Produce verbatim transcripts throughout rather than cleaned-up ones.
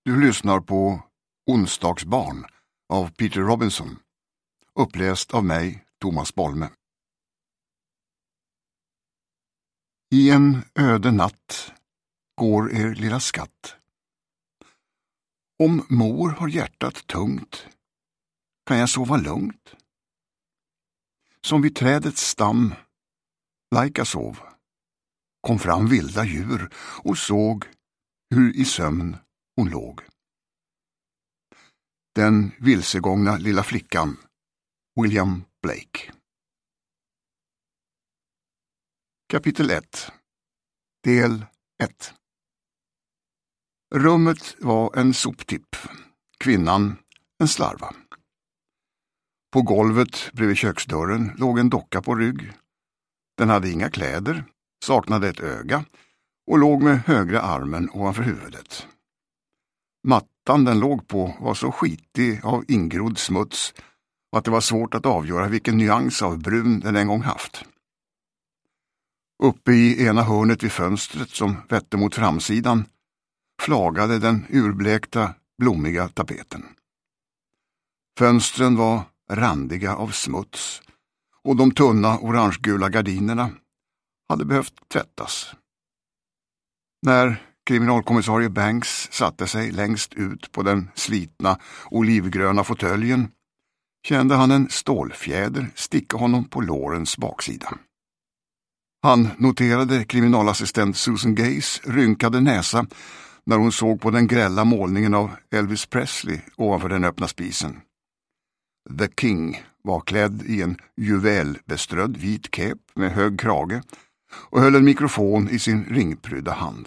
Du lyssnar på Onsdagsbarn av Peter Robinson, uppläst av mig, Thomas Bolme. I en öde natt går er lilla skatt. Om mor har hjärtat tungt, kan jag sova lugnt. Som vid trädets stam, Laika sov, kom fram vilda djur och såg hur i sömn hon låg. Den vilsegångna lilla flickan, William Blake. Kapitel ett. Del ett. Rummet var en soptipp, kvinnan en slarva. På golvet bredvid köksdörren låg en docka på rygg. Den hade inga kläder, saknade ett öga och låg med högra armen ovanför huvudet. Mattan den låg på var så skitig av ingrodd smuts att det var svårt att avgöra vilken nyans av brun den en gång haft. Uppe i ena hörnet vid fönstret som vette mot framsidan flagade den urblekta, blommiga tapeten. Fönstren var randiga av smuts och de tunna orangegula gardinerna hade behövt tvättas. När kriminalkommissarie Banks satte sig längst ut på den slitna olivgröna fåtöljen kände han en stålfjäder sticka honom på lårens baksida. Han noterade kriminalassistent Susan Gays rynkade näsa när hon såg på den grälla målningen av Elvis Presley ovanför den öppna spisen. The King var klädd i en juvelbeströdd vit kep med hög krage och höll en mikrofon i sin ringprydda hand.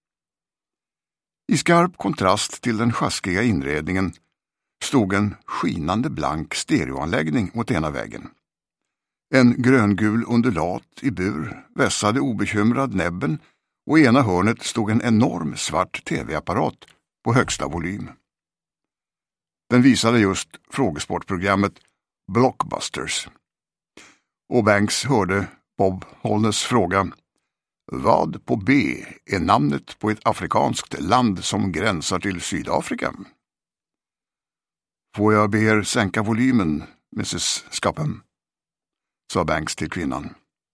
I skarp kontrast till den sjaskiga inredningen stod en skinande blank stereoanläggning mot ena väggen. En gröngul undulat i bur vässade obekymrad näbben och i ena hörnet stod en enorm svart tv-apparat på högsta volym. Den visade just frågesportprogrammet Blockbusters. Och Banks hörde Bob Holness fråga: vad på B är namnet på ett afrikanskt land som gränsar till Sydafrika? Får jag be er sänka volymen, missus Scupham, sa Banks till kvinnan.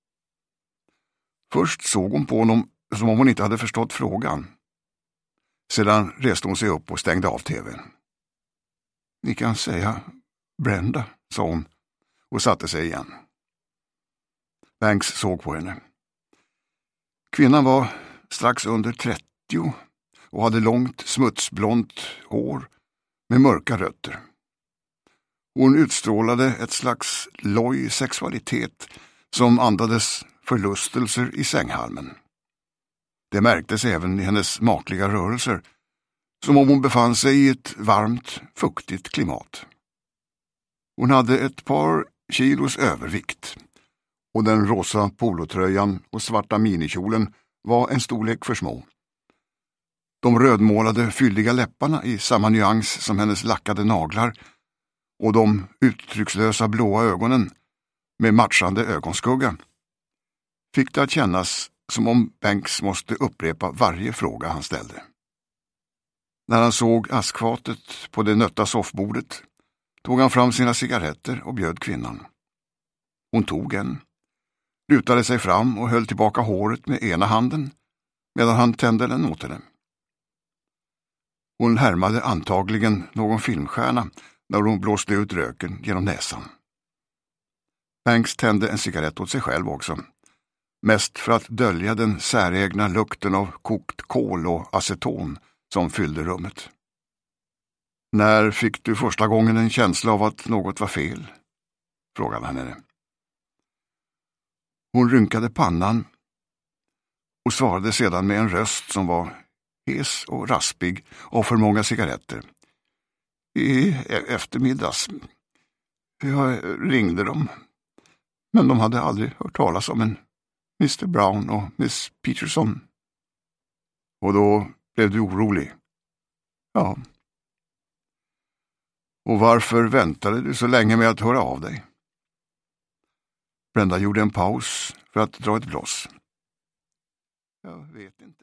Först såg hon på honom som om hon inte hade förstått frågan. Sedan reste hon sig upp och stängde av tvn. Ni kan säga Brenda, sa hon och satte sig igen. Banks såg på henne. Kvinnan var strax under trettio och hade långt smutsblont hår med mörka rötter. Hon utstrålade ett slags loj sexualitet som andades förlustelser i sänghalmen. Det märktes även i hennes makliga rörelser, som om hon befann sig i ett varmt, fuktigt klimat. Hon hade ett par kilos övervikt och den rosa polotröjan och svarta minikjolen var en storlek för små. De rödmålade fylliga läpparna i samma nyans som hennes lackade naglar och de uttryckslösa blåa ögonen med matchande ögonskugga fick det att kännas som om Banks måste upprepa varje fråga han ställde. När han såg askfatet på det nötta soffbordet tog han fram sina cigaretter och bjöd kvinnan. Hon tog en, lutade sig fram och höll tillbaka håret med ena handen medan han tände den åt henne. Hon härmade antagligen någon filmstjärna när hon blåste ut röken genom näsan. Banks tände en cigarett åt sig själv också, mest för att dölja den säregna lukten av kokt kol och aceton som fyllde rummet. När fick du första gången en känsla av att något var fel? Frågade han henne. Hon rynkade pannan och svarade sedan med en röst som var hes och raspig och för många cigaretter. I eftermiddags. Jag ringde dem, men de hade aldrig hört talas om en mister Brown och miss Peterson. Och då blev du orolig? Ja. Och varför väntade du så länge med att höra av dig? Brenda gjorde en paus för att dra ett bloss. Jag vet inte.